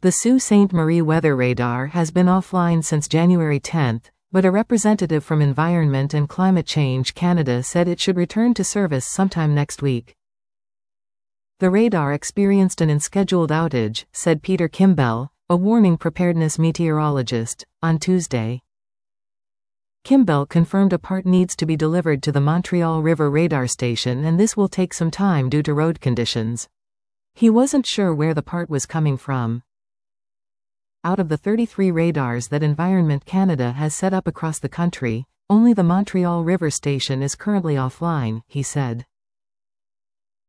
The Sault Ste. Marie weather radar has been offline since January 10, but a representative from Environment and Climate Change Canada said it should return to service sometime next week. The radar experienced an unscheduled outage, said Peter Kimbell, a warning preparedness meteorologist, on Tuesday. Kimbell confirmed a part needs to be delivered to the Montreal River radar station, and this will take some time due to road conditions. He wasn't sure where the part was coming from. Out of the 33 radars that Environment Canada has set up across the country, only the Montreal River station is currently offline, he said.